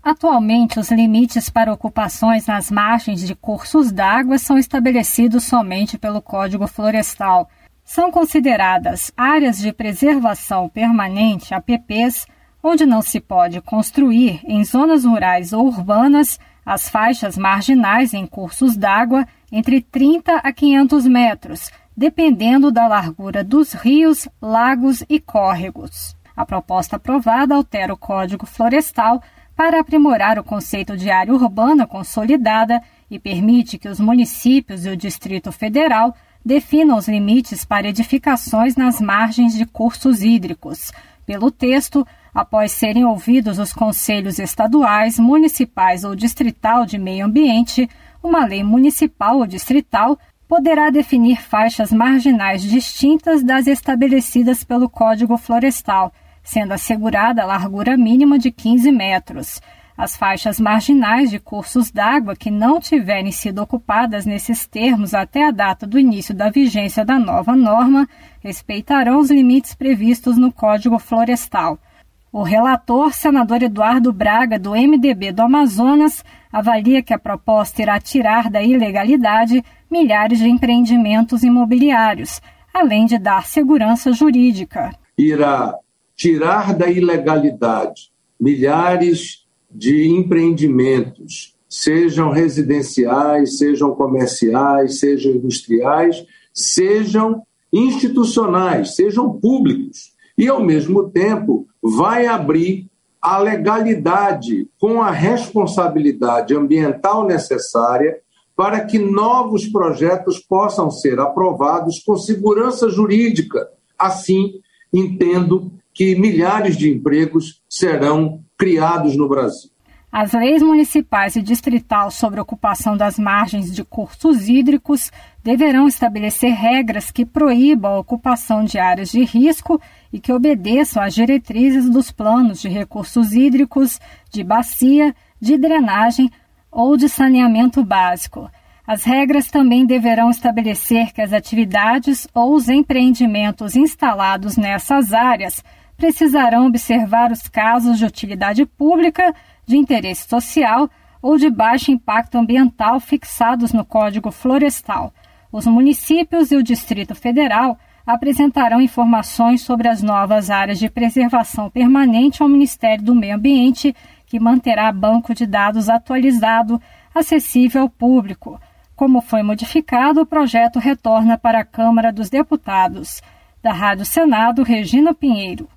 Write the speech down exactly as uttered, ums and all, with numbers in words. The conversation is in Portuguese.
Atualmente, os limites para ocupações nas margens de cursos d'água são estabelecidos somente pelo Código Florestal. São consideradas áreas de preservação permanente, A P Ps, onde não se pode construir em zonas rurais ou urbanas as faixas marginais em cursos d'água entre trinta a quinhentos metros, dependendo da largura dos rios, lagos e córregos. A proposta aprovada altera o Código Florestal para aprimorar o conceito de área urbana consolidada e permite que os municípios e o Distrito Federal definam os limites para edificações nas margens de cursos hídricos. Pelo texto, após serem ouvidos os conselhos estaduais, municipais ou distrital de meio ambiente, uma lei municipal ou distrital poderá definir faixas marginais distintas das estabelecidas pelo Código Florestal, sendo assegurada a largura mínima de quinze metros. As faixas marginais de cursos d'água que não tiverem sido ocupadas nesses termos até a data do início da vigência da nova norma respeitarão os limites previstos no Código Florestal. O relator, senador Eduardo Braga, do M D B do Amazonas, avalia que a proposta irá tirar da ilegalidade milhares de empreendimentos imobiliários, além de dar segurança jurídica. Irá tirar da ilegalidade milhares de empreendimentos, sejam residenciais, sejam comerciais, sejam industriais, sejam institucionais, sejam públicos. E, ao mesmo tempo, vai abrir a legalidade com a responsabilidade ambiental necessária para que novos projetos possam ser aprovados com segurança jurídica. Assim, entendo que milhares de empregos serão criados no Brasil. As leis municipais e distrital sobre ocupação das margens de cursos hídricos deverão estabelecer regras que proíbam a ocupação de áreas de risco e que obedeçam às diretrizes dos planos de recursos hídricos, de bacia, de drenagem ou de saneamento básico. As regras também deverão estabelecer que as atividades ou os empreendimentos instalados nessas áreas precisarão observar os casos de utilidade pública, de interesse social ou de baixo impacto ambiental fixados no Código Florestal. Os municípios e o Distrito Federal apresentarão informações sobre as novas áreas de preservação permanente ao Ministério do Meio Ambiente, que manterá banco de dados atualizado, acessível ao público. Como foi modificado, o projeto retorna para a Câmara dos Deputados. Da Rádio Senado, Regina Pinheiro.